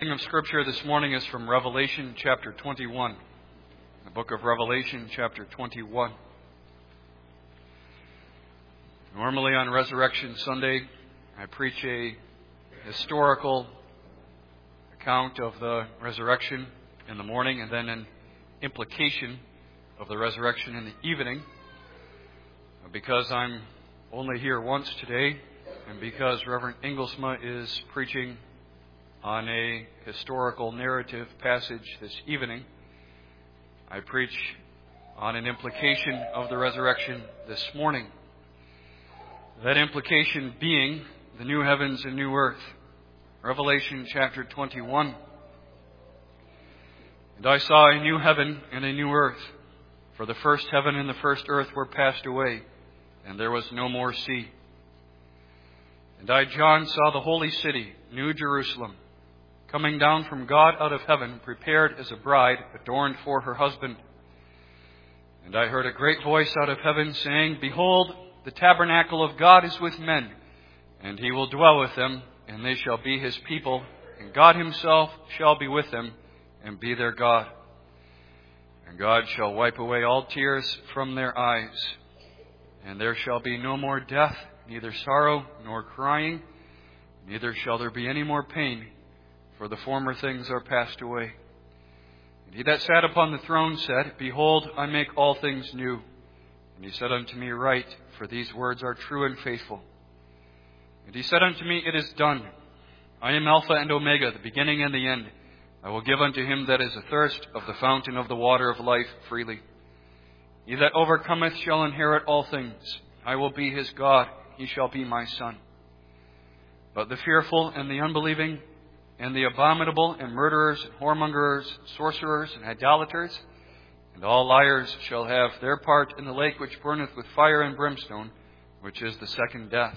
The reading of Scripture this morning is from Revelation chapter 21. The book of Revelation chapter 21. Normally on Resurrection Sunday, I preach a historical account of the resurrection in the morning and then an implication of the resurrection in the evening. Because I'm only here once today, and because Reverend Inglesma is preaching on a historical narrative passage this evening, I preach on an implication of the resurrection this morning. That implication being the new heavens and new earth. Revelation chapter 21. And I saw a new heaven and a new earth, for the first heaven and the first earth were passed away, and there was no more sea. And I, John, saw the holy city, New Jerusalem, coming down from God out of heaven, prepared as a bride adorned for her husband. And I heard a great voice out of heaven saying, Behold, the tabernacle of God is with men, and he will dwell with them, and they shall be his people, and God himself shall be with them, and be their God. And God shall wipe away all tears from their eyes, and there shall be no more death, neither sorrow nor crying, neither shall there be any more pain, for the former things are passed away. And he that sat upon the throne said, Behold, I make all things new. And he said unto me, Write, for these words are true and faithful. And he said unto me, It is done. I am Alpha and Omega, the beginning and the end. I will give unto him that is athirst of the fountain of the water of life freely. He that overcometh shall inherit all things. I will be his God, he shall be my son. But the fearful and the unbelieving, and the abominable, and murderers, and whoremongers, sorcerers, and idolaters, and all liars shall have their part in the lake which burneth with fire and brimstone, which is the second death.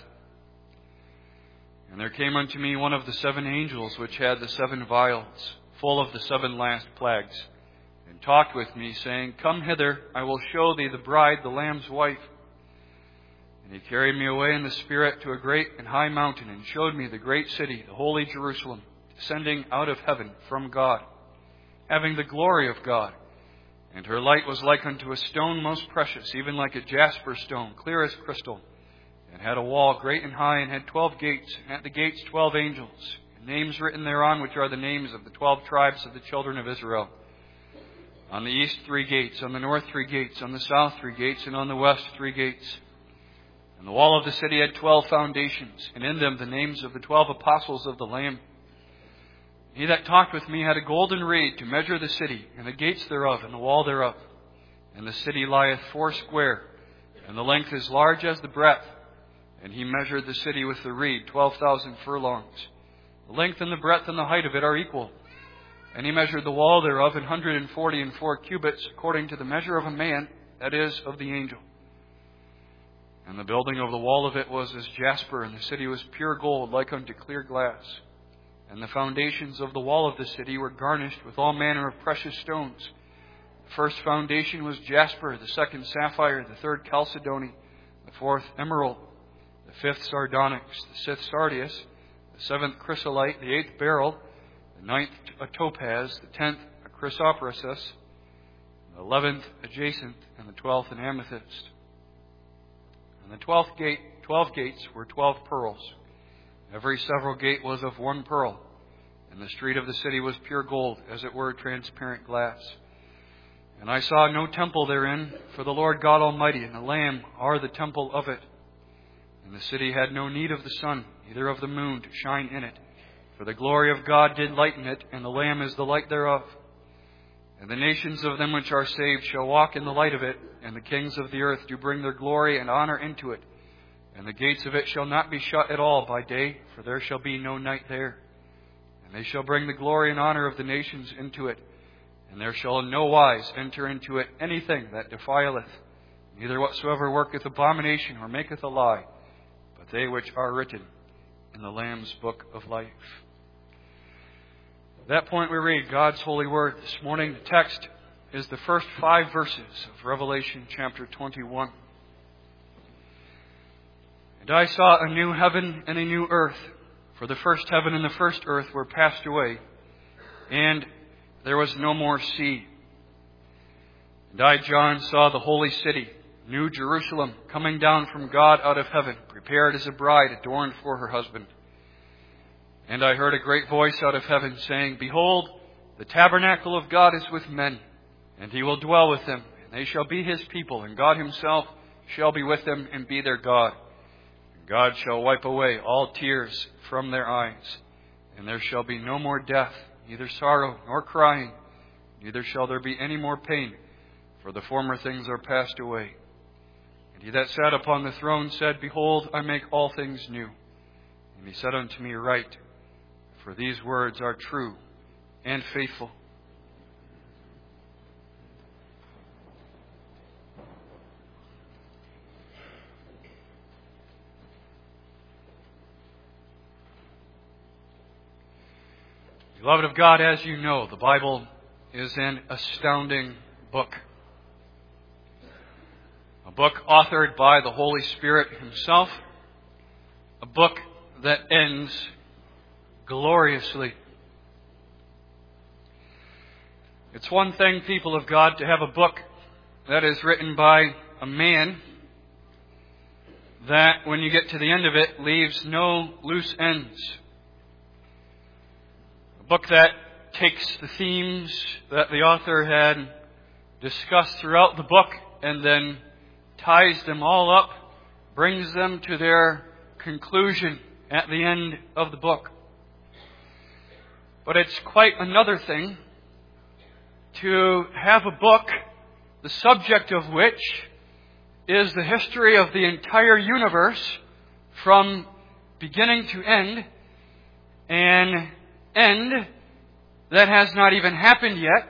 And there came unto me one of the seven angels which had the seven vials, full of the seven last plagues, and talked with me, saying, Come hither, I will show thee the bride, the Lamb's wife. And he carried me away in the Spirit to a great and high mountain, and showed me the great city, the holy Jerusalem, descending out of heaven from God, having the glory of God. And her light was like unto a stone most precious, even like a jasper stone, clear as crystal, and had a wall great and high, and had 12 gates, and at the gates 12 angels, and names written thereon, which are the names of the 12 tribes of the children of Israel. On the east 3 gates, on the north 3 gates, on the south 3 gates, and on the west 3 gates. And the wall of the city had 12 foundations, and in them the names of the 12 apostles of the Lamb. He that talked with me had a golden reed to measure the city, and the gates thereof, and the wall thereof. And the city lieth foursquare, and the length is large as the breadth. And he measured the city with the reed, 12,000 furlongs. The length and the breadth and the height of it are equal. And he measured the wall thereof 144 cubits, according to the measure of a man, that is, of the angel. And the building of the wall of it was as jasper, and the city was pure gold, like unto clear glass. And the foundations of the wall of the city were garnished with all manner of precious stones. The first foundation was jasper, the second sapphire, the third chalcedony, the fourth emerald, the fifth sardonyx, the sixth sardius, the seventh chrysolite, the eighth beryl, the ninth a topaz, the 10th a chrysoprasus, the 11th a jacinth, and the 12th an amethyst. And the 12th gate, 12 gates were 12 pearls. Every several gate was of one pearl, and the street of the city was pure gold, as it were transparent glass. And I saw no temple therein, for the Lord God Almighty and the Lamb are the temple of it. And the city had no need of the sun, neither of the moon to shine in it, for the glory of God did lighten it, and the Lamb is the light thereof. And the nations of them which are saved shall walk in the light of it, and the kings of the earth do bring their glory and honor into it. And the gates of it shall not be shut at all by day, for there shall be no night there. And they shall bring the glory and honor of the nations into it. And there shall in no wise enter into it anything that defileth, neither whatsoever worketh abomination or maketh a lie, but they which are written in the Lamb's book of life. At that point we read God's holy word. This morning the text is the first 5 verses of Revelation chapter 21. And I saw a new heaven and a new earth, for the first heaven and the first earth were passed away, and there was no more sea. And I, John, saw the holy city, New Jerusalem, coming down from God out of heaven, prepared as a bride adorned for her husband. And I heard a great voice out of heaven saying, Behold, the tabernacle of God is with men, and He will dwell with them, and they shall be His people, and God Himself shall be with them and be their God. And God shall wipe away all tears from their eyes, and there shall be no more death, neither sorrow nor crying, neither shall there be any more pain, for the former things are passed away. And He that sat upon the throne said, Behold, I make all things new. And He said unto me, Write, for these words are true and faithful. Beloved of God, as you know, the Bible is an astounding book. A book authored by the Holy Spirit Himself. A book that ends gloriously. It's one thing, people of God, to have a book that is written by a man that, when you get to the end of it, leaves no loose ends. A book that takes the themes that the author had discussed throughout the book and then ties them all up, brings them to their conclusion at the end of the book. But it's quite another thing to have a book, the subject of which is the history of the entire universe from beginning to end, an end that has not even happened yet,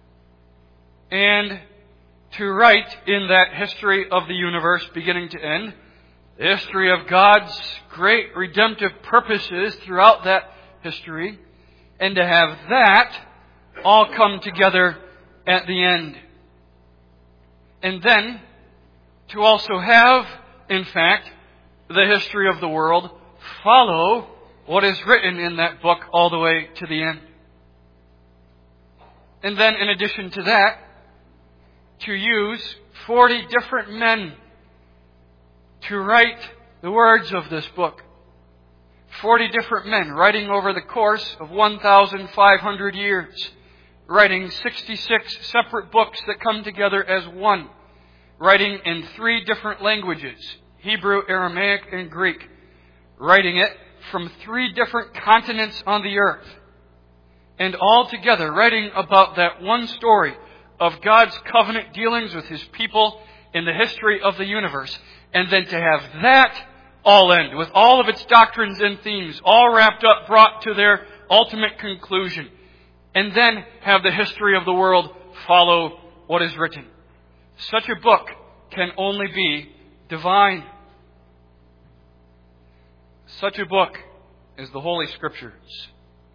and to write in that history of the universe beginning to end, the history of God's great redemptive purposes throughout that history, and to have that all come together at the end. And then to also have, in fact, the history of the world follow what is written in that book all the way to the end. And then in addition to that, to use 40 different men to write the words of this book. 40 different men writing over the course of 1,500 years. Writing 66 separate books that come together as one. Writing in 3 different languages, Hebrew, Aramaic, and Greek. Writing it from 3 different continents on the earth. And all together writing about that one story of God's covenant dealings with His people in the history of the universe. And then to have that all end with all of its doctrines and themes all wrapped up, brought to their ultimate conclusion. And then have the history of the world follow what is written. Such a book can only be divine. Such a book is the Holy Scriptures.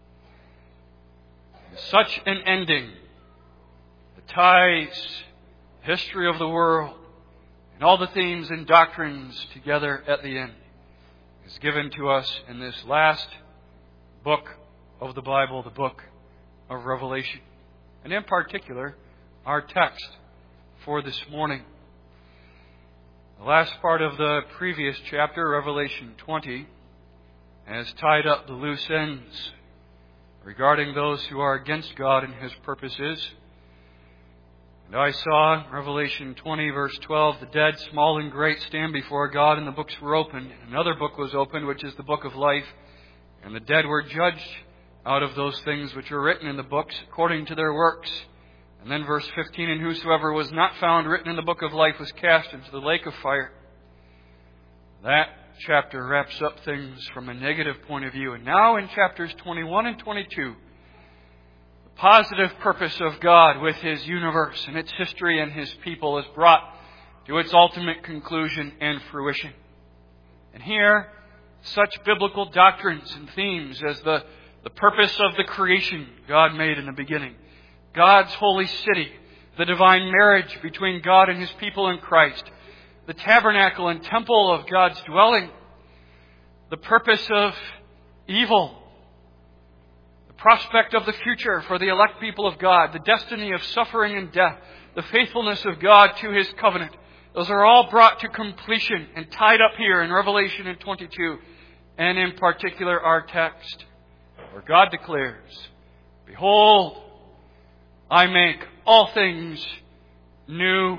Such an ending that ties history of the world and all the themes and doctrines together at the end is given to us in this last book of the Bible, the book of Revelation. And in particular, our text for this morning. The last part of the previous chapter, Revelation 20, has tied up the loose ends regarding those who are against God and His purposes. And I saw, Revelation 20, verse 12, the dead, small and great, stand before God, and the books were opened. Another book was opened, which is the book of life. And the dead were judged out of those things which were written in the books according to their works. And then verse 15, and whosoever was not found written in the book of life was cast into the lake of fire. That chapter wraps up things from a negative point of view. And now in chapters 21 and 22, the positive purpose of God with His universe and its history and His people is brought to its ultimate conclusion and fruition. And here, such biblical doctrines and themes as the purpose of the creation God made in the beginning, God's holy city, the divine marriage between God and His people in Christ, the tabernacle and temple of God's dwelling, the purpose of evil, the prospect of the future for the elect people of God, the destiny of suffering and death, the faithfulness of God to His covenant. Those are all brought to completion and tied up here in Revelation in 22, and in particular our text, where God declares, "Behold, I make all things new."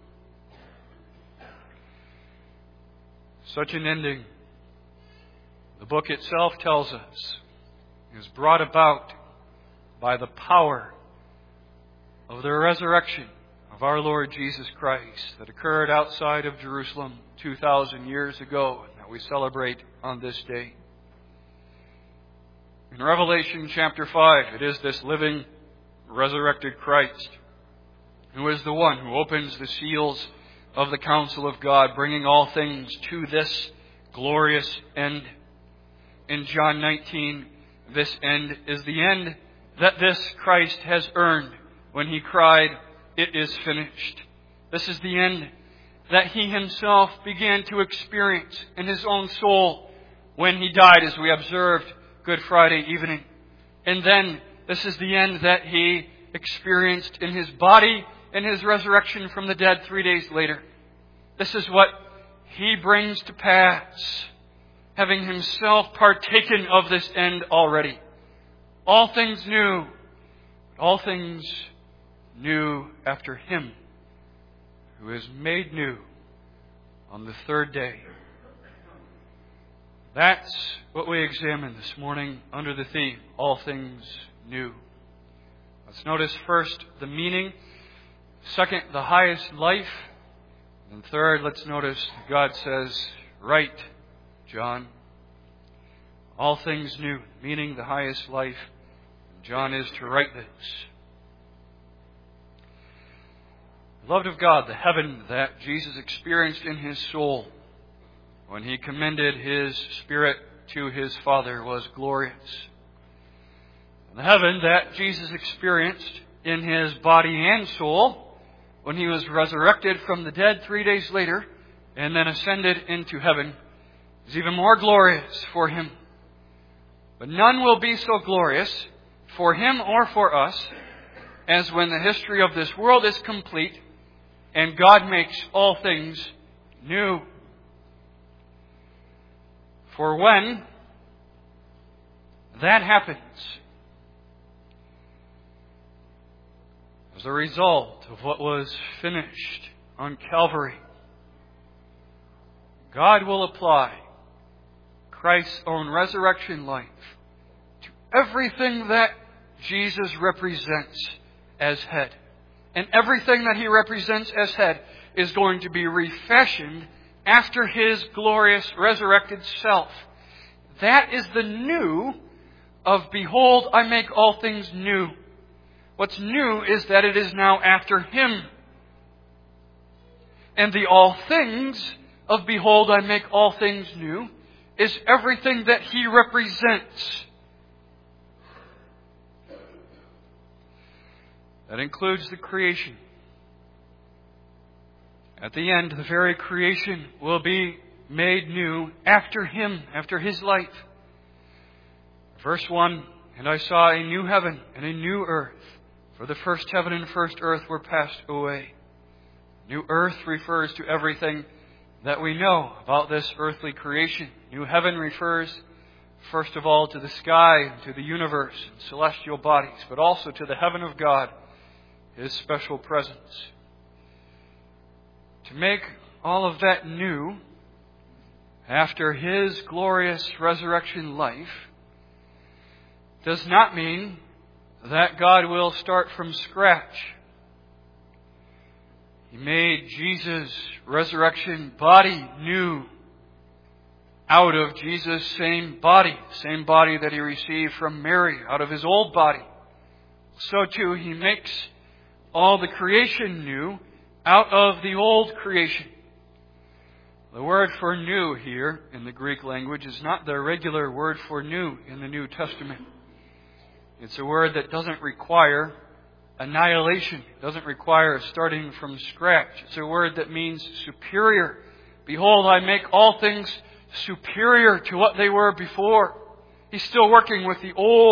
Such an ending, the book itself tells us, is brought about by the power of the resurrection of our Lord Jesus Christ that occurred outside of Jerusalem 2,000 years ago and that we celebrate on this day. In Revelation chapter 5, it is this living, resurrected Christ who is the one who opens the seals of the counsel of God, bringing all things to this glorious end. In John 19, this end is the end that this Christ has earned when He cried, "It is finished." This is the end that He Himself began to experience in His own soul when He died, as we observed Good Friday evening. And then this is the end that He experienced in His body in His resurrection from the dead 3 days later. This is what He brings to pass, having Himself partaken of this end already. All things new, all things new after Him who is made new on the third day. That's what we examine this morning under the theme, all things new. Let's notice first the meaning, second, the highest life, and third, let's notice God says, "Write, John." All things new, meaning the highest life. John is to write this. Beloved of God, the heaven that Jesus experienced in His soul when He commended His Spirit to His Father was glorious. The heaven that Jesus experienced in His body and soul when He was resurrected from the dead 3 days later and then ascended into heaven is even more glorious for Him. But none will be so glorious for Him or for us as when the history of this world is complete and God makes all things new. For when that happens, as a result of what was finished on Calvary, God will apply Christ's own resurrection life to everything that Jesus represents as head. And everything that He represents as head is going to be refashioned after His glorious resurrected self. That is the new of, "Behold, I make all things new." What's new is that it is now after Him. And the all things of, "Behold, I make all things new," is everything that He represents. That includes the creation. At the end, the very creation will be made new after Him, after His life. Verse 1, "And I saw a new heaven and a new earth, for the first heaven and first earth were passed away." New earth refers to everything that we know about this earthly creation. New heaven refers, first of all, to the sky, to the universe, and celestial bodies, but also to the heaven of God, His special presence. To make all of that new after His glorious resurrection life does not mean that God will start from scratch. He made Jesus' resurrection body new out of Jesus' same body that He received from Mary out of His old body. So too, He makes all the creation new out of the old creation. The word for new here in the Greek language is not the regular word for new in the New Testament. It's a word that doesn't require annihilation. It doesn't require starting from scratch. It's a word that means superior. "Behold, I make all things superior to what they were before." He's still working with the old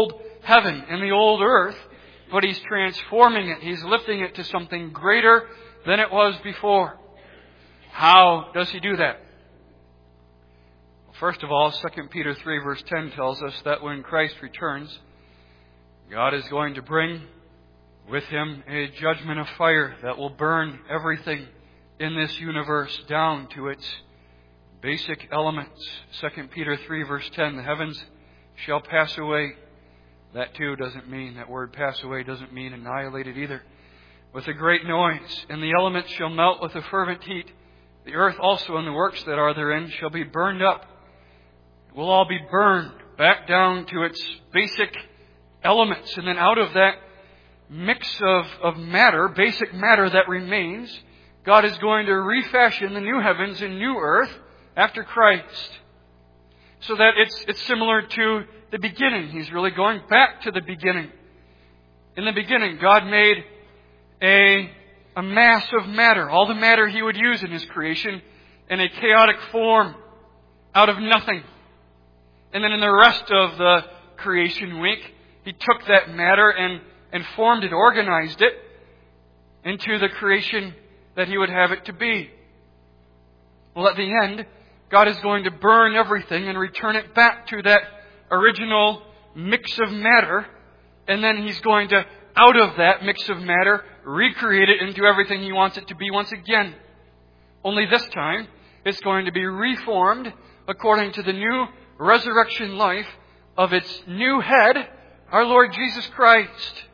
heaven and the old earth, but He's transforming it. He's lifting it to something greater than it was before. How does He do that? First of all, 2 Peter 3 verse 10 tells us that when Christ returns, God is going to bring with Him a judgment of fire that will burn everything in this universe down to its basic elements. 2 Peter 3 verse 10, the heavens shall pass away. That too doesn't mean, that word pass away doesn't mean annihilated either. With a great noise, and the elements shall melt with a fervent heat. The earth also and the works that are therein shall be burned up. It will all be burned back down to its basic elements. And then out of that mix of matter, basic matter that remains, God is going to refashion the new heavens and new earth after Christ. So that it's similar to the beginning. He's really going back to the beginning. In the beginning, God made a mass of matter, all the matter He would use in His creation, in a chaotic form, out of nothing. And then in the rest of the creation week, He took that matter and formed it, organized it into the creation that He would have it to be. Well, at the end, God is going to burn everything and return it back to that original mix of matter, and then He's going to, out of that mix of matter, recreate it into everything He wants it to be once again. Only this time, it's going to be reformed according to the new resurrection life of its new head, our Lord Jesus Christ.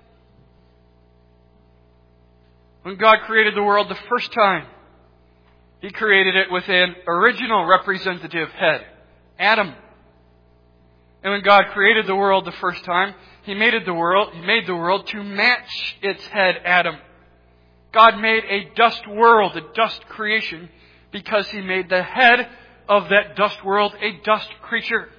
When God created the world the first time, He created it with an original representative head, Adam. And when God created the world the first time, He made the world to match its head, Adam. God made a dust world, a dust creation, because He made the head of that dust world a dust creature.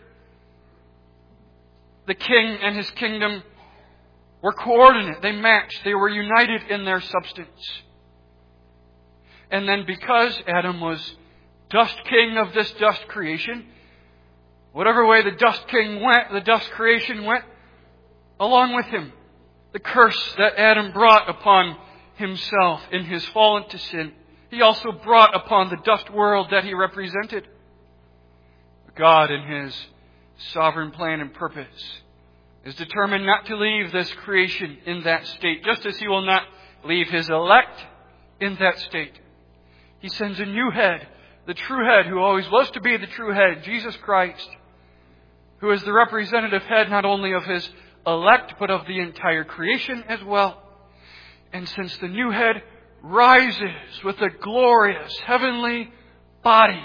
The king and his kingdom were coordinate. They matched. They were united in their substance. And then because Adam was dust king of this dust creation, whatever way the dust king went, the dust creation went along with him. The curse that Adam brought upon himself in his fall into sin, He also brought upon the dust world that He represented. God, in His sovereign plan and purpose, is determined not to leave this creation in that state, just as He will not leave His elect in that state. He sends a new head, the true head, who always was to be the true head, Jesus Christ, who is the representative head not only of His elect, but of the entire creation as well. And since the new head rises with a glorious heavenly body,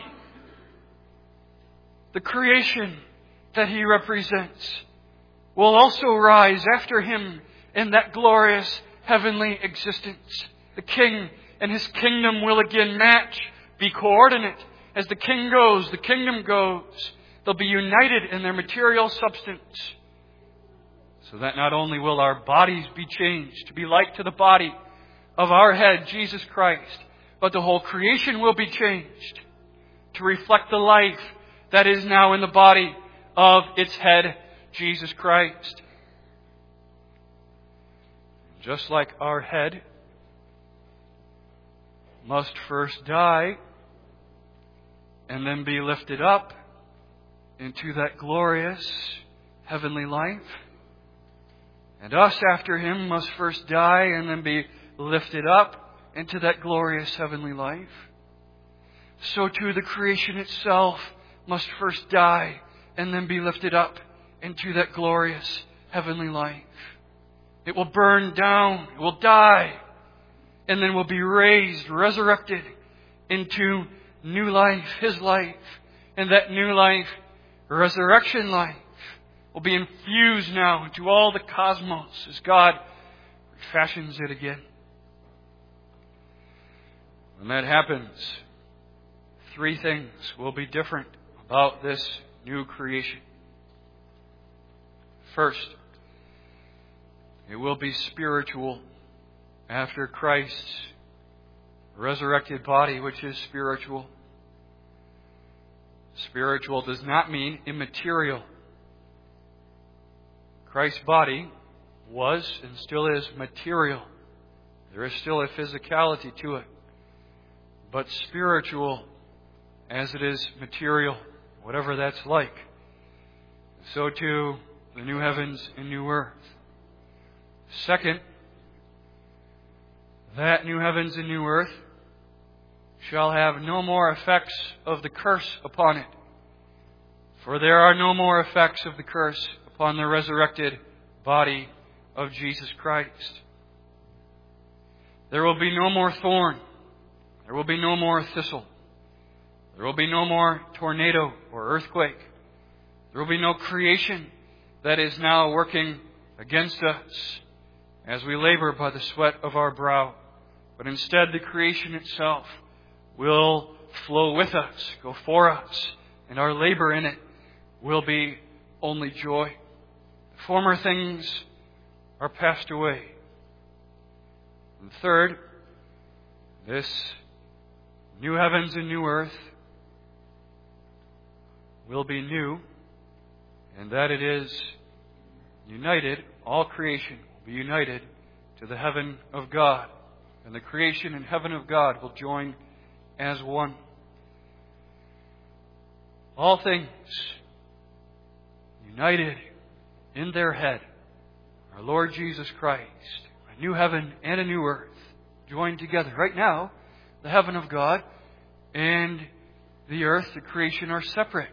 the creation that He represents will also rise after Him in that glorious heavenly existence. The King and His kingdom will again match, be coordinate. As the King goes, the kingdom goes. They'll be united in their material substance. So that not only will our bodies be changed to be like to the body of our head, Jesus Christ, but the whole creation will be changed to reflect the life that is now in the body of its head, Jesus Christ. Just like our head must first die and then be lifted up into that glorious heavenly life, and us after Him must first die and then be lifted up into that glorious heavenly life, so too the creation itself must first die and then be lifted up into that glorious heavenly life. It will burn down, it will die, and then will be raised, resurrected into new life, His life. And that new life, resurrection life, will be infused now into all the cosmos as God fashions it again. When that happens, three things will be different about this new creation. First, it will be spiritual after Christ's resurrected body, which is spiritual. Spiritual does not mean immaterial. Christ's body was and still is material. There is still a physicality to it, but spiritual as it is material, whatever that's like. So too, the new heavens and new earth. Second, that new heavens and new earth shall have no more effects of the curse upon it. For there are no more effects of the curse upon the resurrected body of Jesus Christ. There will be no more thorn. There will be no more thistle. There will be no more tornado or earthquake. There will be no creation that is now working against us as we labor by the sweat of our brow. But instead, the creation itself will flow with us, go for us, and our labor in it will be only joy. The former things are passed away. And third, this new heavens and new earth will be new, and that it is united, all creation will be united to the heaven of God. And the creation and heaven of God will join as one. All things united in their head, our Lord Jesus Christ, a new heaven and a new earth, joined together. Right now, the heaven of God and the earth, the creation, are separate.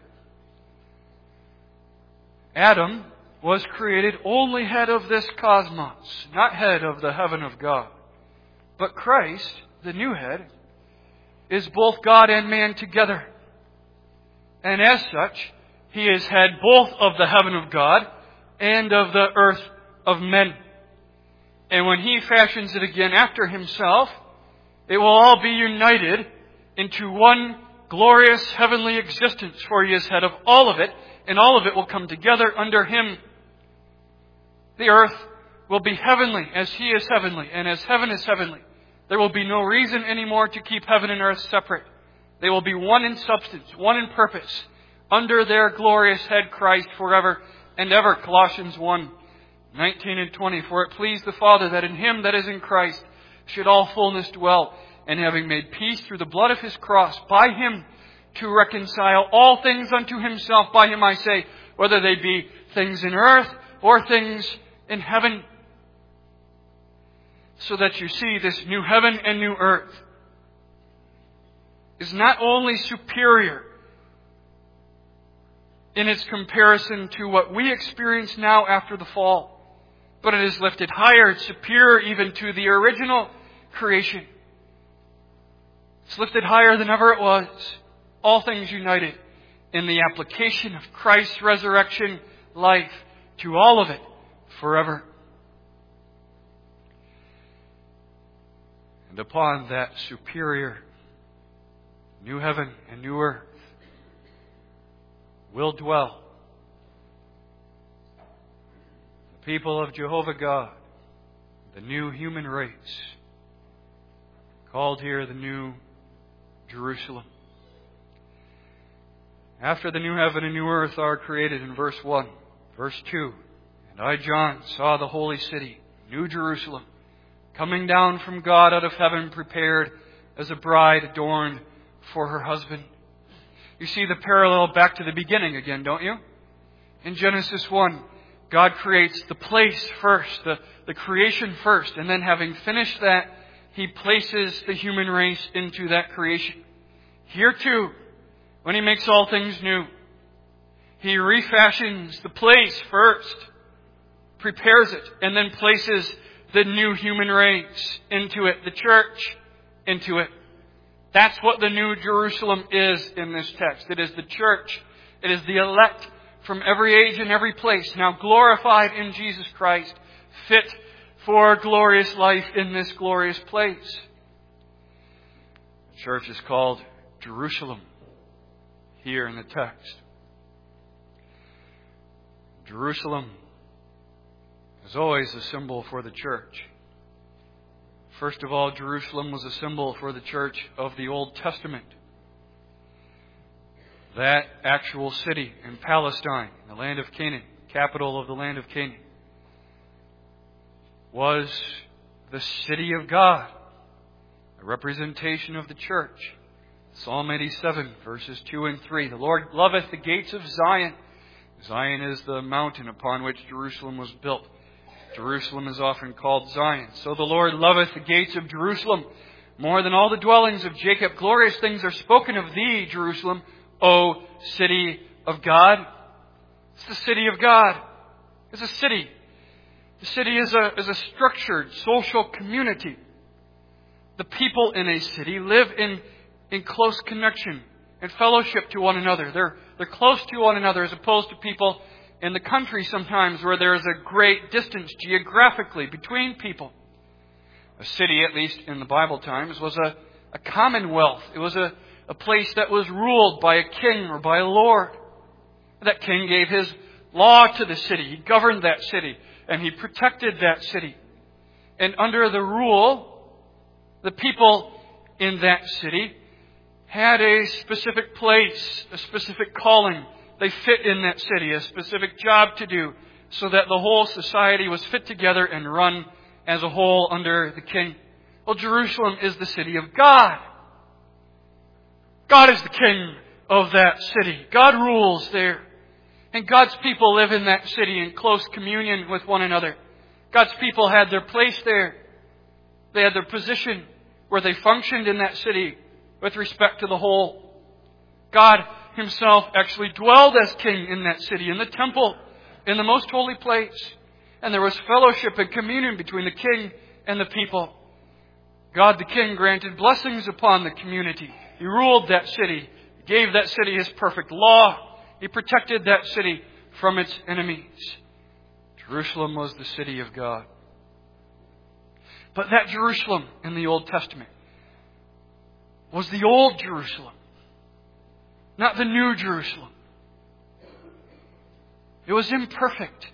Adam was created only head of this cosmos, not head of the heaven of God. But Christ, the new head, is both God and man together. And as such, He is head both of the heaven of God and of the earth of men. And when He fashions it again after Himself, it will all be united into one glorious heavenly existence, for He is head of all of it, and all of it will come together under Him. The earth will be heavenly as He is heavenly, and as heaven is heavenly. There will be no reason anymore to keep heaven and earth separate. They will be one in substance, one in purpose, under their glorious head Christ forever and ever. Colossians 1:19 and 20. For it pleased the Father that in Him that is in Christ should all fullness dwell, and having made peace through the blood of His cross, by Him to reconcile all things unto Himself. By Him, I say, whether they be things in earth or things in heaven. So that you see, this new heaven and new earth is not only superior in its comparison to what we experience now after the fall, but it is lifted higher. It's superior even to the original creation. It's lifted higher than ever it was. All things united in the application of Christ's resurrection life to all of it forever. And upon that superior new heaven and new earth will dwell the people of Jehovah God, the new human race, called here the New Jerusalem. After the new heaven and new earth are created in verse 1, verse 2, and I, John, saw the holy city, New Jerusalem, coming down from God out of heaven, prepared as a bride adorned for her husband. You see the parallel back to the beginning again, don't you? In Genesis 1, God creates the place first, the creation first, and then having finished that, He places the human race into that creation. Here too, when He makes all things new, He refashions the place first, prepares it, and then places the new human race into it, the church into it. That's what the New Jerusalem is in this text. It is the church. It is the elect from every age and every place, now glorified in Jesus Christ, fit for glorious life in this glorious place. The church is called Jerusalem here in the text. Jerusalem is always a symbol for the church. First of all, Jerusalem was a symbol for the church of the Old Testament. That actual city in Palestine, the land of Canaan, capital of the land of Canaan, was the city of God, a representation of the church. Psalm 87, verses 2 and 3. The Lord loveth the gates of Zion. Zion is the mountain upon which Jerusalem was built. Jerusalem is often called Zion. So the Lord loveth the gates of Jerusalem more than all the dwellings of Jacob. Glorious things are spoken of thee, Jerusalem, O city of God. It's the city of God. It's a city. The city is a structured social community. The people in a city live in close connection and fellowship to one another. They're close to one another as opposed to people in the country sometimes where there is a great distance geographically between people. A city, at least in the Bible times, was a commonwealth. It was a place that was ruled by a king or by a lord. That king gave his law to the city. He governed that city and he protected that city. And under the rule, the people in that city had a specific place, a specific calling. They fit in that city, a specific job to do, so that the whole society was fit together and run as a whole under the king. Well, Jerusalem is the city of God. God is the king of that city. God rules there. And God's people live in that city in close communion with one another. God's people had their place there. They had their position where they functioned in that city with respect to the whole. God Himself actually dwelled as king in that city, in the temple, in the most holy place. And there was fellowship and communion between the king and the people. God the king granted blessings upon the community. He ruled that city, gave that city His perfect law. He protected that city from its enemies. Jerusalem was the city of God. But that Jerusalem in the Old Testament was the old Jerusalem, not the new Jerusalem. It was imperfect.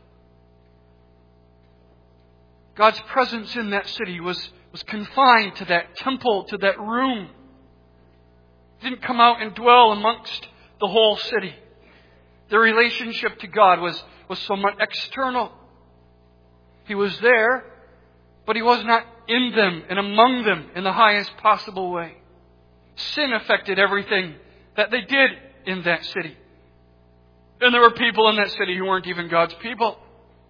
God's presence in that city was confined to that temple, to that room. It didn't come out and dwell amongst the whole city. The relationship to God was somewhat external. He was there, but He was not in them and among them in the highest possible way. Sin affected everything that they did in that city. And there were people in that city who weren't even God's people.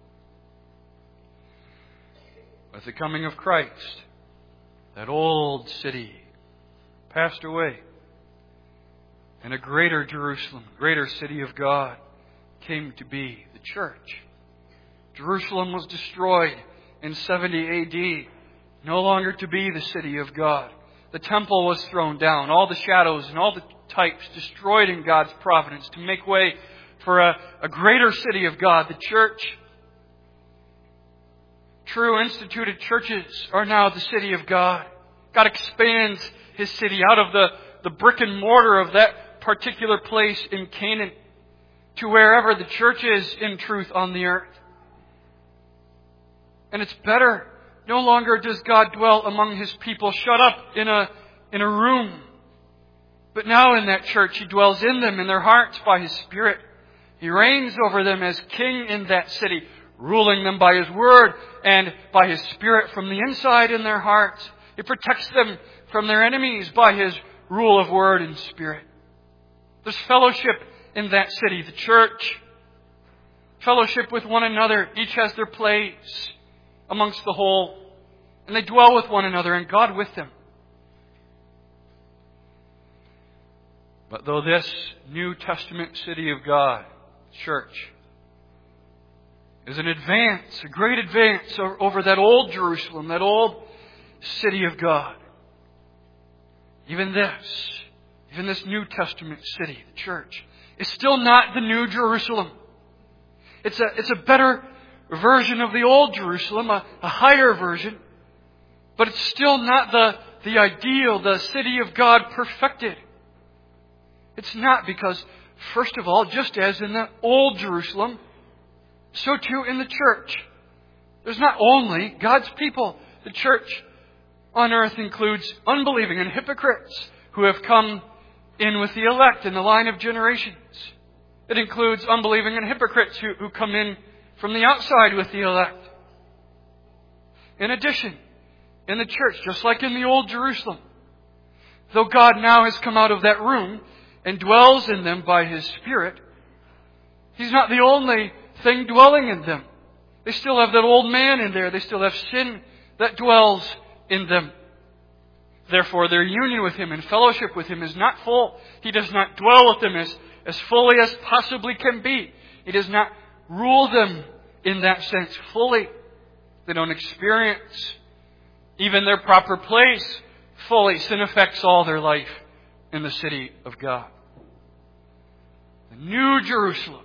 With the coming of Christ, that old city passed away. And a greater Jerusalem, greater city of God, came to be the church. Jerusalem was destroyed in 70 A.D., no longer to be the city of God. The temple was thrown down, all the shadows and all the types destroyed in God's providence to make way for a greater city of God, the church. True instituted churches are now the city of God. God expands His city out of the brick and mortar of that particular place in Canaan to wherever the church is in truth on the earth. And it's better. No longer does God dwell among His people shut up in a room. But now in that church He dwells in them, in their hearts by His Spirit. He reigns over them as King in that city, ruling them by His Word and by His Spirit from the inside in their hearts. He protects them from their enemies by His rule of Word and Spirit. There's fellowship in that city, the church. Fellowship with one another. Each has their place amongst the whole. And they dwell with one another and God with them. But though this New Testament city of God, church, is an advance, a great advance over that old Jerusalem, that old city of God, even this New Testament city, the church, is still not the New Jerusalem. It's a better version of the old Jerusalem, a higher version, but it's still not the ideal, the city of God perfected. It's not because, first of all, just as in the old Jerusalem, so too in the church. There's not only God's people. The church on earth includes unbelieving and hypocrites who have come in with the elect in the line of generations. It includes unbelieving and hypocrites who come in from the outside with the elect. In addition, in the church, just like in the old Jerusalem, though God now has come out of that room and dwells in them by His Spirit, He's not the only thing dwelling in them. They still have that old man in there. They still have sin that dwells in them. Therefore, their union with Him and fellowship with Him is not full. He does not dwell with them as fully as possibly can be. He does not rule them in that sense fully. They don't experience even their proper place fully. Sin affects all their life in the city of God. The New Jerusalem.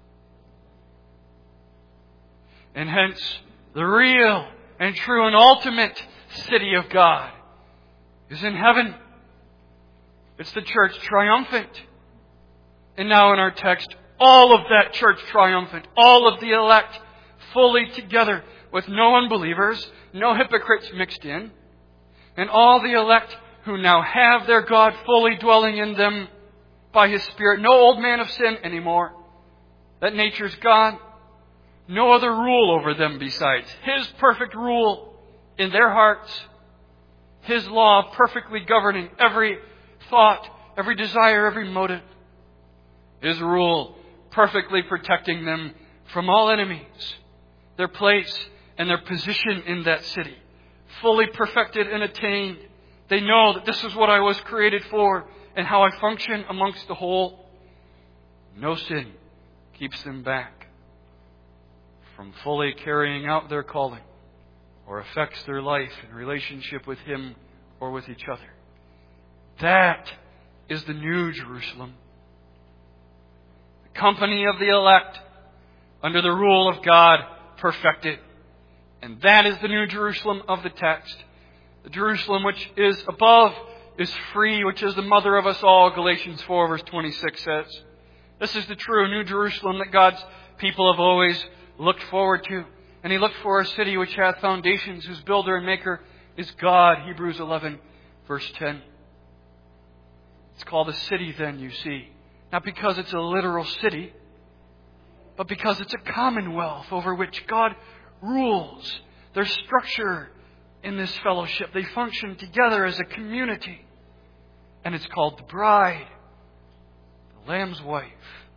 And hence, the real and true and ultimate city of God is in heaven. It's the church triumphant. And now in our text, all of that church triumphant, all of the elect fully together with no unbelievers, no hypocrites mixed in, and all the elect who now have their God fully dwelling in them by His Spirit. No old man of sin anymore. That nature's gone. No other rule over them besides His perfect rule in their hearts. His law perfectly governing every thought, every desire, every motive. His rule perfectly protecting them from all enemies. Their place and their position in that city. Fully perfected and attained. They know that this is what I was created for and how I function amongst the whole. No sin keeps them back from fully carrying out their calling or affects their life in relationship with Him or with each other. That is the New Jerusalem. The company of the elect under the rule of God perfected. And that is the New Jerusalem of the text. The Jerusalem which is above is free, which is the mother of us all, Galatians 4 verse 26 says. This is the true New Jerusalem that God's people have always looked forward to. And He looked for a city which hath foundations, whose builder and maker is God, Hebrews 11 verse 10. It's called a city then, you see. Not because it's a literal city, but because it's a commonwealth over which God rules. There's structure in this fellowship. They function together as a community. And it's called the bride, the Lamb's wife.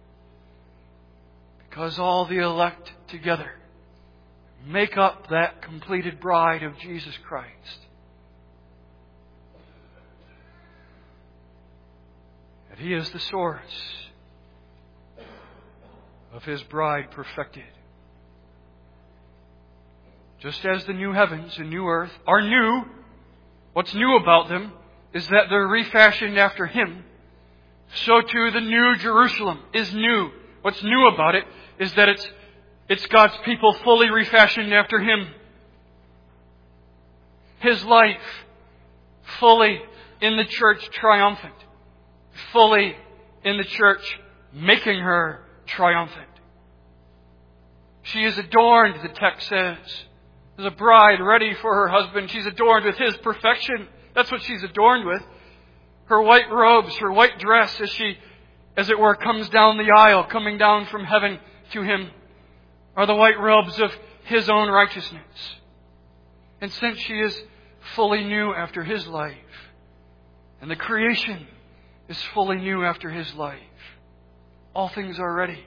Because all the elect together make up that completed bride of Jesus Christ. And He is the source of His bride perfected. Just as the new heavens and new earth are new, what's new about them is that they're refashioned after Him. So too the New Jerusalem is new. What's new about it is that it's God's people fully refashioned after Him. His life fully in the church triumphant. Fully in the church making her triumphant. She is adorned, the text says, as a bride ready for her husband. She's adorned with His perfection. That's what she's adorned with. Her white robes, her white dress, as she, as it were, comes down the aisle, coming down from heaven to Him, are the white robes of His own righteousness. And since she is fully new after His life, and the creation is fully new after His life, all things are ready.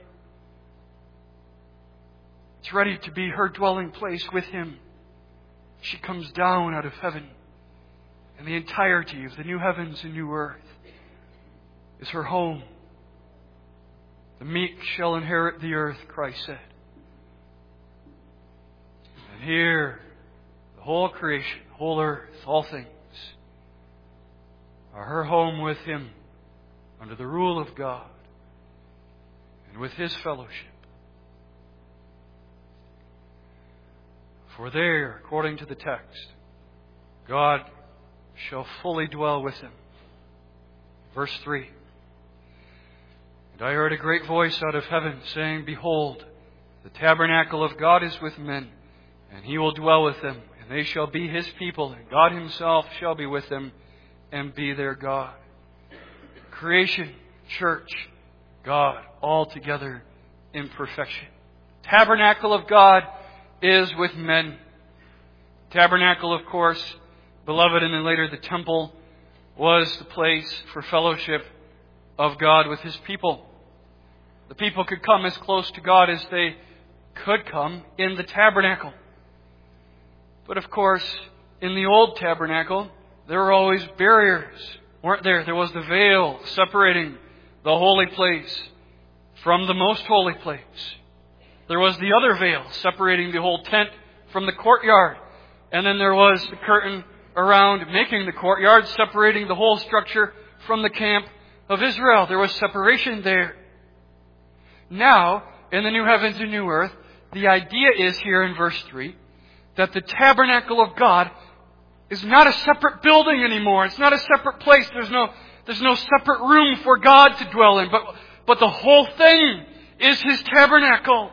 It's ready to be her dwelling place with Him. She comes down out of heaven, and the entirety of the new heavens and new earth is her home. The meek shall inherit the earth, Christ said. And here, the whole creation, whole earth, all things are her home with Him under the rule of God and with His fellowship. For there, according to the text, God shall fully dwell with them. Verse 3. And I heard a great voice out of heaven saying, Behold, the tabernacle of God is with men, and He will dwell with them, and they shall be His people, and God Himself shall be with them, and be their God. Creation, church, God, all together in perfection. Tabernacle of God is with men. Tabernacle, of course, beloved, and then later the temple, was the place for fellowship of God with His people. The people could come as close to God as they could come in the tabernacle. But of course, in the old tabernacle, there were always barriers, weren't there? There was the veil separating the holy place from the most holy place. There was the other veil separating the whole tent from the courtyard. And then there was the curtain around making the courtyard, separating the whole structure from the camp of Israel. There was separation there. Now, in the new heavens and new earth, the idea is here in verse 3 that the tabernacle of God is not a separate building anymore. It's not a separate place. There's no separate room for God to dwell in. But the whole thing is His tabernacle.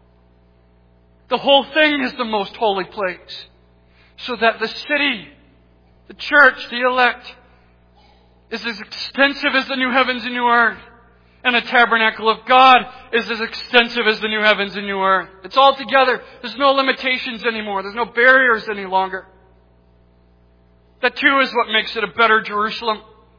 The whole thing is the most holy place. So that the city, the church, the elect, is as extensive as the new heavens and new earth. And the tabernacle of God is as extensive as the new heavens and new earth. It's all together. There's no limitations anymore. There's no barriers any longer. That too is what makes it a better Jerusalem.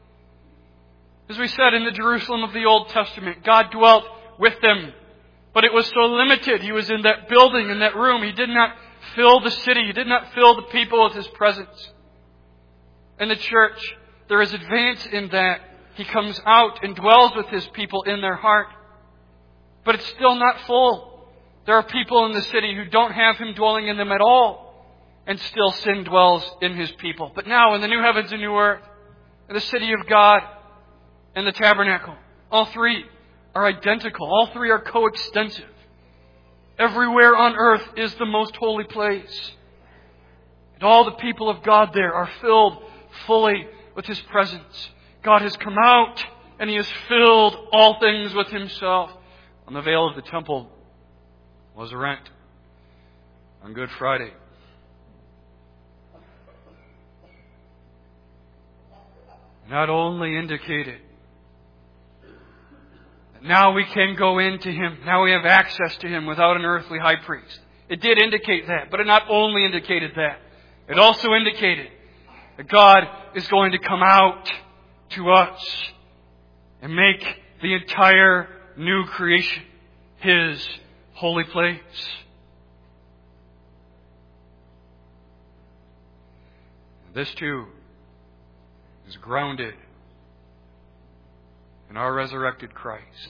As we said, in the Jerusalem of the Old Testament, God dwelt with them. But it was so limited. He was in that building, in that room. He did not fill the city. He did not fill the people with His presence. In the church, there is advance in that. He comes out and dwells with His people in their heart. But it's still not full. There are people in the city who don't have Him dwelling in them at all. And still sin dwells in His people. But now in the new heavens and new earth, in the city of God, and the tabernacle, all three are identical. All three are coextensive. Everywhere on earth is the most holy place. And all the people of God there are filled fully with His presence. God has come out and He has filled all things with Himself. And the veil of the temple was rent on Good Friday. Not only indicated that now we can go into Him, now we have access to Him without an earthly high priest. It did indicate that, but it not only indicated that. It also indicated that God is going to come out to us and make the entire new creation His holy place. This too is grounded in our resurrected Christ.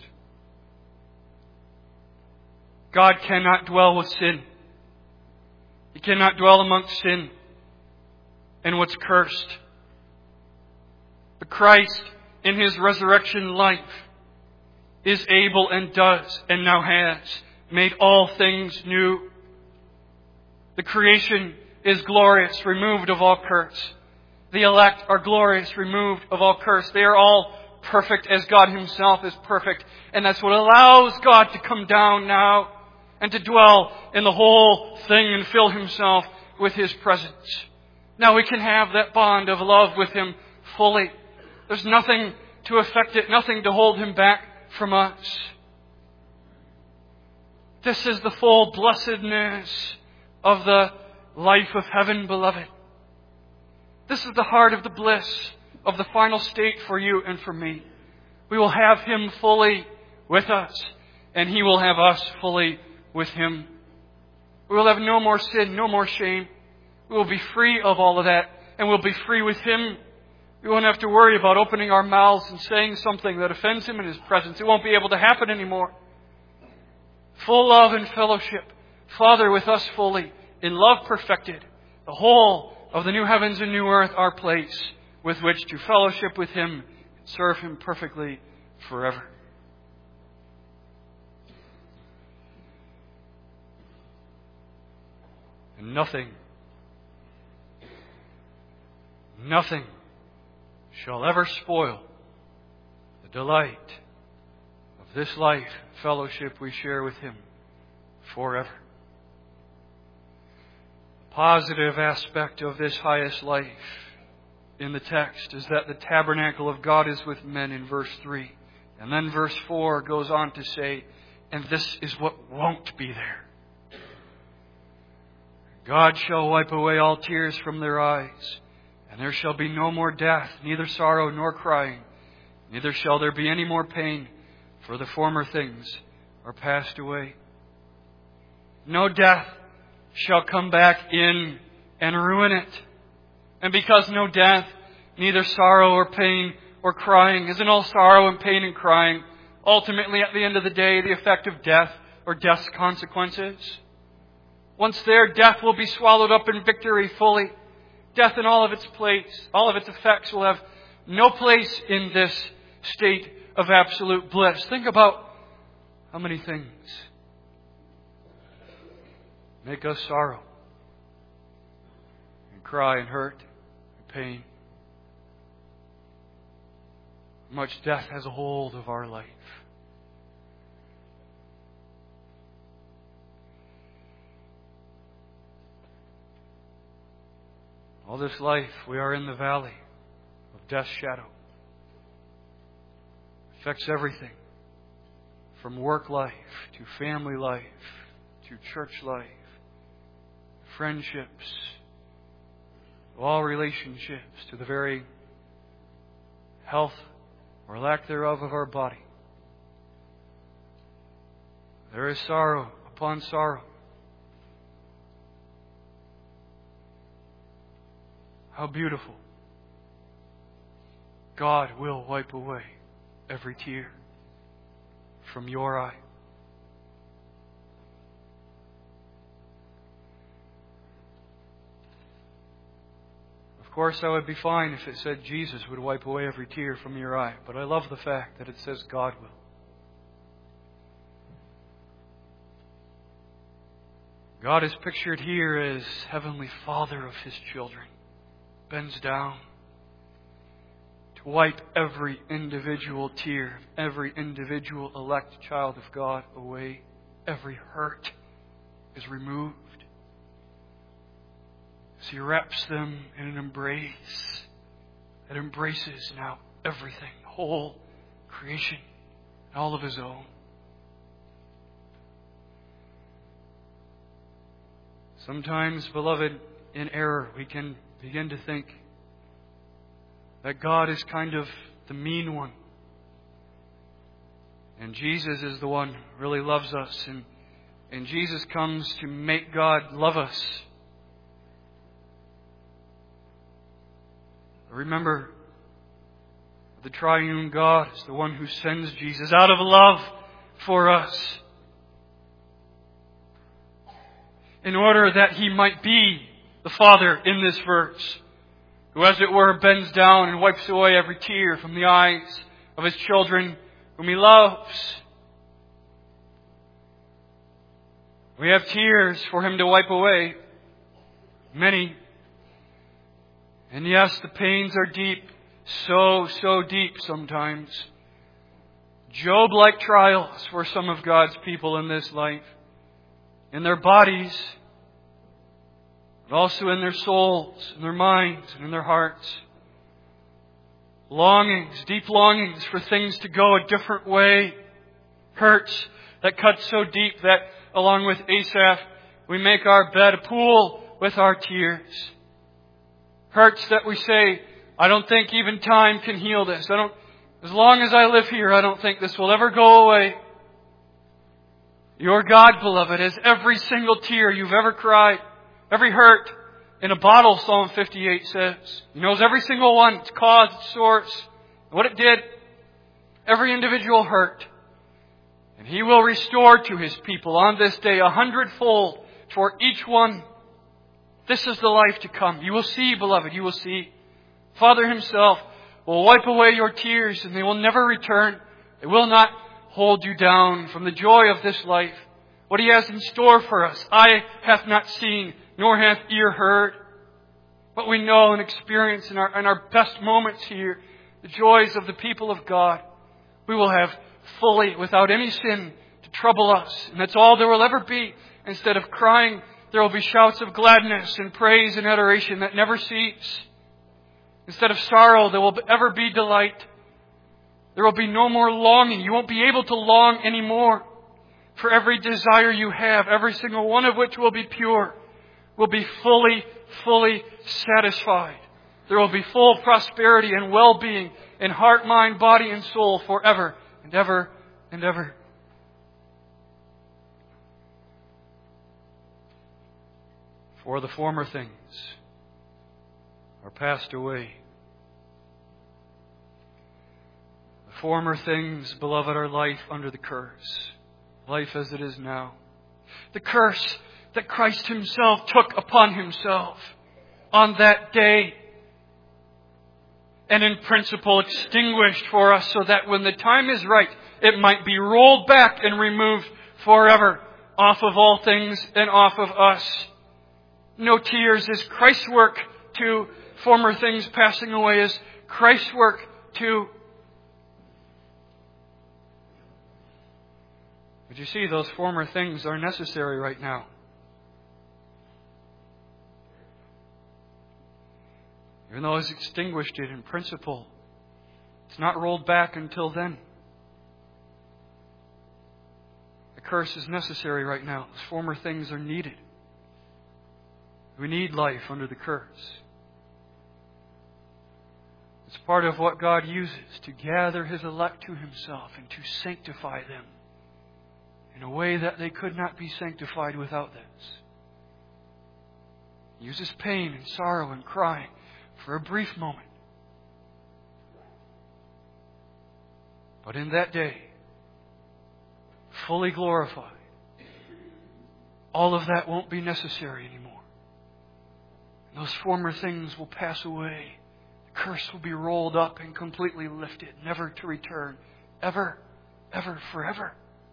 God cannot dwell with sin. He cannot dwell amongst sin and what's cursed. But Christ, in His resurrection life, is able and does and now has made all things new. The creation is glorious, removed of all curse. The elect are glorious, removed of all curse. They are all perfect as God Himself is perfect. And that's what allows God to come down now and to dwell in the whole thing and fill Himself with His presence. Now we can have that bond of love with Him fully. There's nothing to affect it, nothing to hold Him back from us. This is the full blessedness of the life of heaven, beloved. This is the heart of the bliss of the final state for you and for me. We will have Him fully with us, and He will have us fully with Him. We will have no more sin, no more shame. We will be free of all of that, and we'll be free with Him. We won't have to worry about opening our mouths and saying something that offends Him in His presence. It won't be able to happen anymore. Full love and fellowship. Father with us fully, in love perfected. The whole of the new heavens and new earth, our place with which to fellowship with Him and serve Him perfectly forever. And nothing shall ever spoil the delight of this life, fellowship we share with Him forever. The positive aspect of this highest life in the text is that the tabernacle of God is with men in verse 3. And then verse 4 goes on to say, and this is what won't be there. God shall wipe away all tears from their eyes, and there shall be no more death, neither sorrow nor crying, neither shall there be any more pain, for the former things are passed away. No death shall come back in and ruin it. And because no death, neither sorrow or pain or crying, isn't all sorrow and pain and crying ultimately at the end of the day the effect of death or death's consequences? Once there, death will be swallowed up in victory fully. Death in all of its place, all of its effects will have no place in this state of absolute bliss. Think about how many things make us sorrow and cry and hurt and pain. Much death has a hold of our life. All this life, we are in the valley of death's shadow. It affects everything, from work life to family life to church life, friendships, all relationships, to the very health or lack thereof of our body. There is sorrow upon sorrow. How beautiful. God will wipe away every tear from your eye. Of course, I would be fine if it said Jesus would wipe away every tear from your eye, but I love the fact that it says God will. God is pictured here as Heavenly Father of His children. Bends down to wipe every individual tear, every individual elect child of God away. Every hurt is removed as He wraps them in an embrace that embraces now everything, the whole creation, all of His own. Sometimes, beloved, in error, we can begin to think that God is kind of the mean one. And Jesus is the one who really loves us. And Jesus comes to make God love us. Remember, the triune God is the one who sends Jesus out of love for us, in order that He might be the Father in this verse, who as it were bends down and wipes away every tear from the eyes of His children whom He loves. We have tears for Him to wipe away, many. And yes, the pains are deep, so deep sometimes. Job-like trials for some of God's people in this life, in their bodies, but also in their souls, in their minds, and in their hearts. Longings, deep longings for things to go a different way. Hurts that cut so deep that, along with Asaph, we make our bed a pool with our tears. Hurts that we say, I don't think even time can heal this. As long as I live here, I don't think this will ever go away. Your God, beloved, has every single tear you've ever cried, every hurt in a bottle, Psalm 58 says. He knows every single one, its cause, its source, what it did, every individual hurt. And He will restore to His people on this day 100-fold for each one. This is the life to come. You will see, beloved, you will see. Father Himself will wipe away your tears and they will never return. They will not hold you down from the joy of this life. What He has in store for us, eye hath not seen, nor hath ear heard. What we know and experience in our best moments here, the joys of the people of God, we will have fully, without any sin to trouble us. And that's all there will ever be. Instead of crying, there will be shouts of gladness and praise and adoration that never cease. Instead of sorrow, there will ever be delight. There will be no more longing. You won't be able to long anymore. For every desire you have, every single one of which will be pure, will be fully satisfied. There will be full prosperity and well-being in heart, mind, body, and soul forever and ever and ever. For the former things are passed away. The former things, beloved, are life under the curse. Life as it is now. The curse that Christ Himself took upon Himself on that day, and in principle extinguished for us, so that when the time is right, it might be rolled back and removed forever off of all things and off of us. No tears is Christ's work to former things passing away is Christ's work to. But you see, those former things are necessary right now. Even though He's extinguished it in principle, it's not rolled back until then. The curse is necessary right now. Those former things are needed. We need life under the curse. It's part of what God uses to gather His elect to Himself and to sanctify them in a way that they could not be sanctified without this. He uses pain and sorrow and crying for a brief moment. But in that day, fully glorified, all of that won't be necessary anymore. Those former things will pass away. The curse will be rolled up and completely lifted, never to return, ever, ever, forever.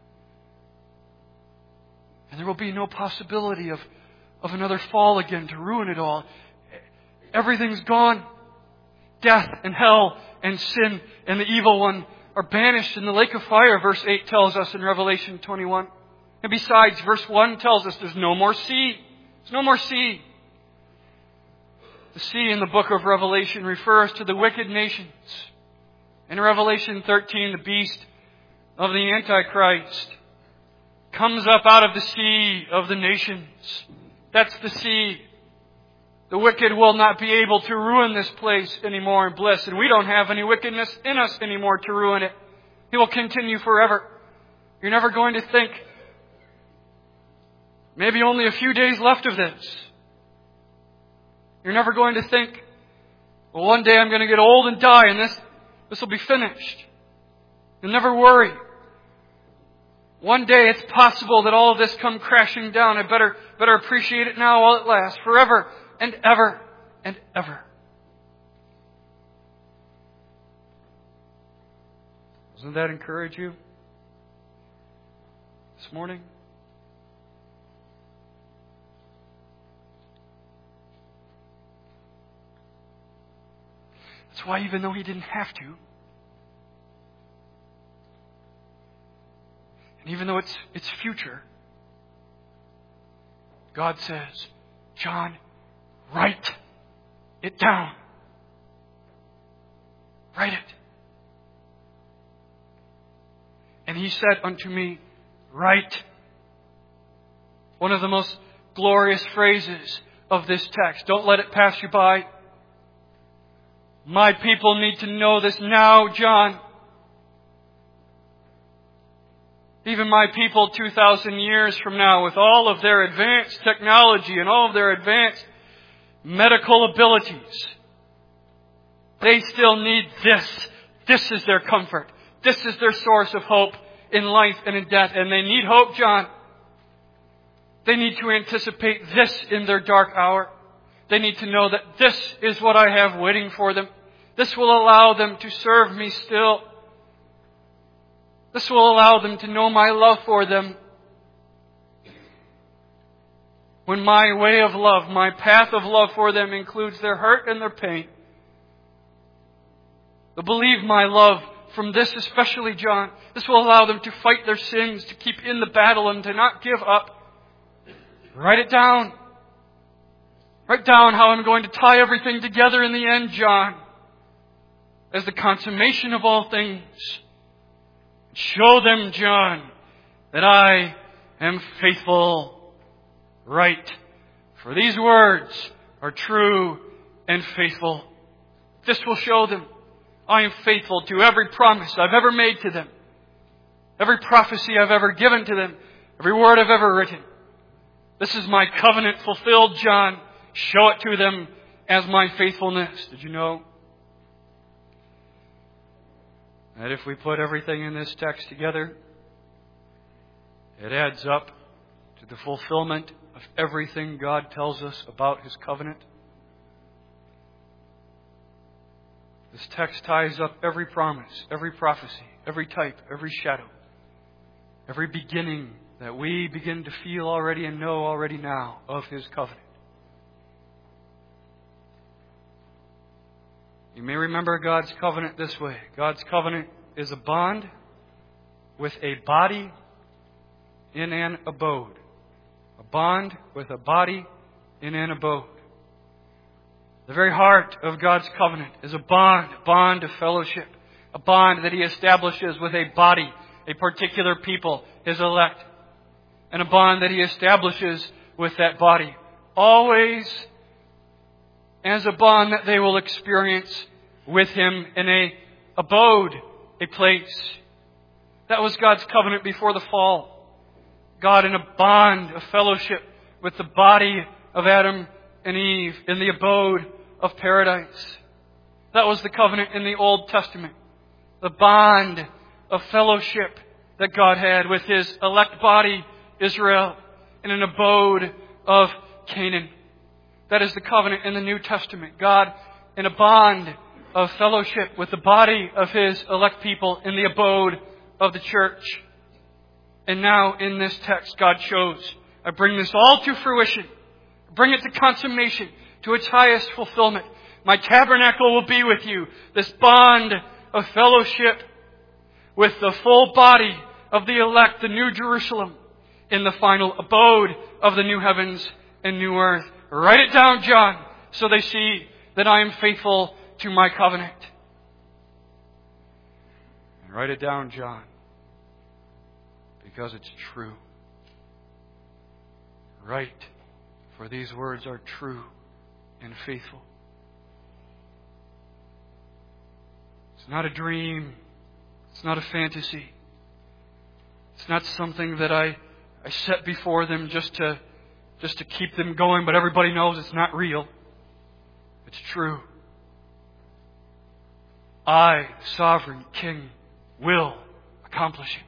And there will be no possibility of another fall again to ruin it all. Everything's gone. Death and hell and sin and the evil one are banished in the lake of fire, verse 8 tells us in Revelation 21. And besides, verse 1 tells us there's no more sea. There's no more sea. The sea in the book of Revelation refers to the wicked nations. In Revelation 13, the beast of the Antichrist comes up out of the sea of the nations. That's the sea. The wicked will not be able to ruin this place anymore in bliss. And we don't have any wickedness in us anymore to ruin it. It will continue forever. You're never going to think, maybe only a few days left of this. You're never going to think, well, one day I'm going to get old and die and this will be finished. You'll never worry. One day it's possible that all of this come crashing down. I better appreciate it now while it lasts. Forever and ever and ever. Doesn't that encourage you this morning? That's why even though He didn't have to, and even though it's future, God says, John, write it down. Write it. And He said unto me, write. One of the most glorious phrases of this text. Don't let it pass you by. My people need to know this now, John. Even my people 2,000 years from now, with all of their advanced technology and all of their advanced medical abilities, they still need this. This is their comfort. This is their source of hope in life and in death. And they need hope, John. They need to anticipate this in their dark hour. They need to know that this is what I have waiting for them. This will allow them to serve me still. This will allow them to know my love for them. When my way of love, my path of love for them includes their hurt and their pain. But believe my love from this especially, John. This will allow them to fight their sins, to keep in the battle and to not give up. Write it down. Write down how I'm going to tie everything together in the end, John, as the consummation of all things. Show them, John, that I am faithful. Write, For these words are true and faithful. This will show them I am faithful to every promise I've ever made to them, every prophecy I've ever given to them, every word I've ever written. This is my covenant fulfilled, John. Show it to them as my faithfulness. Did you know that if we put everything in this text together, it adds up to the fulfillment of everything God tells us about His covenant? This text ties up every promise, every prophecy, every type, every shadow, every beginning that we begin to feel already and know already now of His covenant. You may remember God's covenant this way. God's covenant is a bond with a body in an abode. A bond with a body in an abode. The very heart of God's covenant is a bond of fellowship, a bond that He establishes with a body, a particular people, His elect, and a bond that He establishes with that body, always as a bond that they will experience with Him in a abode, a place. That was God's covenant before the fall. God in a bond of fellowship with the body of Adam and Eve in the abode of paradise. That was the covenant in the Old Testament. The bond of fellowship that God had with His elect body, Israel, in an abode of Canaan. That is the covenant in the New Testament. God in a bond of fellowship with the body of His elect people in the abode of the church. And now in this text, God shows, I bring this all to fruition. Bring it to consummation, to its highest fulfillment. My tabernacle will be with you. This bond of fellowship with the full body of the elect, the New Jerusalem, in the final abode of the new heavens and new earth. Write it down, John, so they see that I am faithful to my covenant. And write it down, John, because it's true. Write, for these words are true and faithful. It's not a dream. It's not a fantasy. It's not something that I set before them just to keep them going, but everybody knows it's not real. It's true. I, the sovereign King, will accomplish it.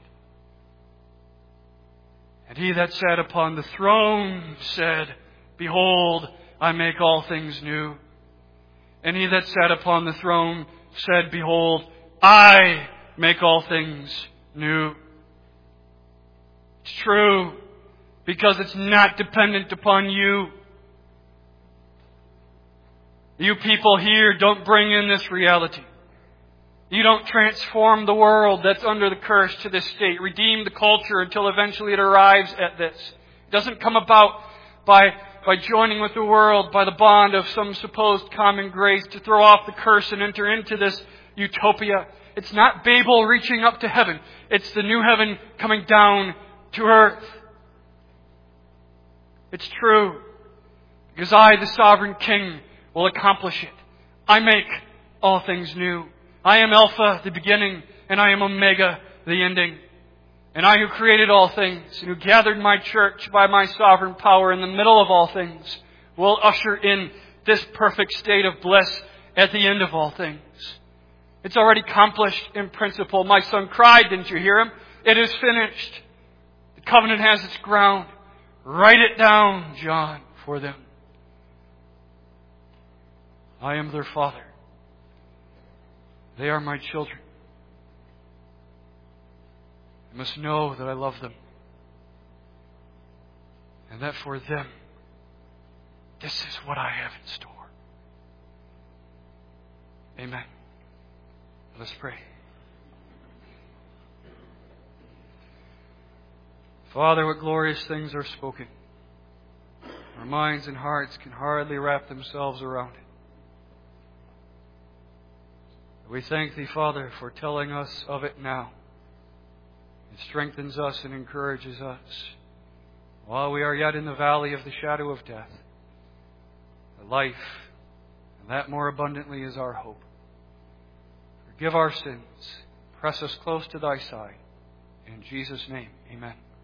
And He that sat upon the throne said, Behold, I make all things new. And He that sat upon the throne said, Behold, I make all things new. It's true, because it's not dependent upon you. You people here don't bring in this reality. You don't transform the world that's under the curse to this state. Redeem the culture until eventually it arrives at this. It doesn't come about by joining with the world, by the bond of some supposed common grace to throw off the curse and enter into this utopia. It's not Babel reaching up to heaven. It's the new heaven coming down to earth. It's true. Because I, the sovereign King, will accomplish it. I make all things new. I am Alpha, the beginning, and I am Omega, the ending. And I who created all things, and who gathered my church by my sovereign power in the middle of all things, will usher in this perfect state of bliss at the end of all things. It's already accomplished in principle. My son cried, didn't you hear him? It is finished. The covenant has its ground. Write it down, John, for them. I am their Father. They are my children. They must know that I love them. And that for them, this is what I have in store. Amen. Let's pray. Father, what glorious things are spoken. Our minds and hearts can hardly wrap themselves around it. We thank Thee, Father, for telling us of it now. It strengthens us and encourages us while we are yet in the valley of the shadow of death. to life, and that more abundantly is our hope. Forgive our sins. Press us close to thy side. In Jesus' name, amen.